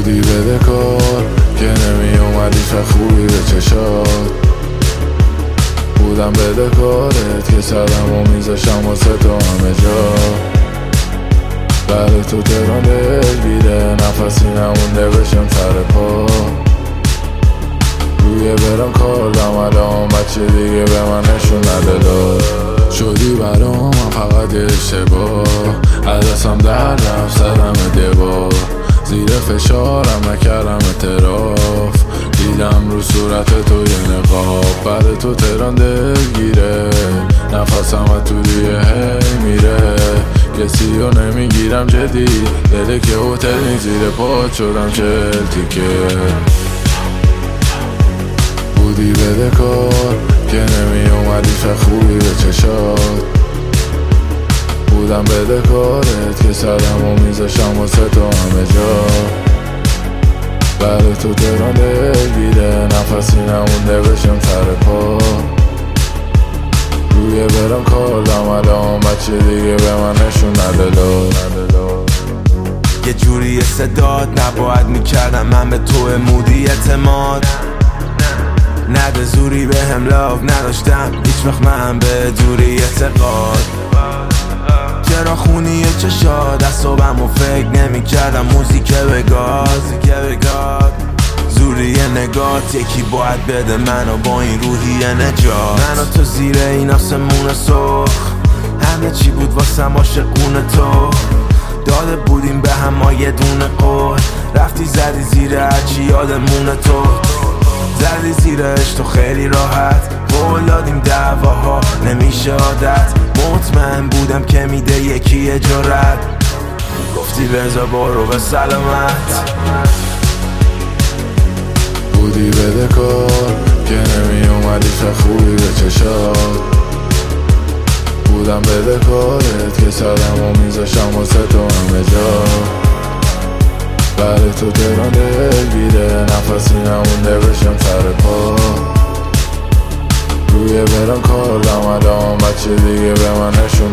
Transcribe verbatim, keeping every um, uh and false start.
بودی بده کار که نمی اومدی چه خوبی به چشات. بودم بده کارت که سرم و میذاشم واسه تو همه جا. بعد تو تهران دلگیره نفسی نمونده بشم سر پا. روی برم کار دم الان بچه دیگه به من نشون نده لا. شدی برام من فقط یه اشتباه، از دستم در رفت زدم دیوار. زیر فشارم نکردم اعتراف، دیدم رو صورت تو یه نقاب. بعد تو تهران دلگیره نفسم از تو دیگه هی میره. کسی رو نمیگیرم جدی، دله که هتل نی زیر پات شدم چل تیکه. بودی بده کار که نمی اومدی چه خوبی به چشات. بودم بده کارت که سرم و میذاشم واسه تو همه جا. بعد تو تهران دلگیره نفسی نمونده بشم سر پا. روی برم کار دم الان بچه دیگه به من نشون نده لا. یه جوری صدات نباید میکردم من به تو مودی اعتماد. نده زوری به هم لاف نداشتم هیچ وقت من به دوری اعتقاد. چرا خونی چشاد از صبحم و فکر نمی کردم موزیک بگاد. زوری نگات یکی باید بده منو با این روحی نجات. منو تو زیر این آسمون سرخ همه چی بود واسم عاشقون تو. داده بودیم به هم یه دونه قول، رفتی زدی زیر هرچی یادمون تو. زدی زیرش تو خیلی راحت، قول دادیم دعواها نمیشه عادت. مطمئن بودم که میده یکی جرأت، گفتی بذار برو به سلامت. بودی بده کار که نمی اومدی چه خوبی به چشات. بودم بده کارت که سرم و میذاشم واسه تو همه جا. بعد تو تهران دلگیره نفسی نمونده بشم سر پا. روی برم کار دم الان بچه دیگه به من نشون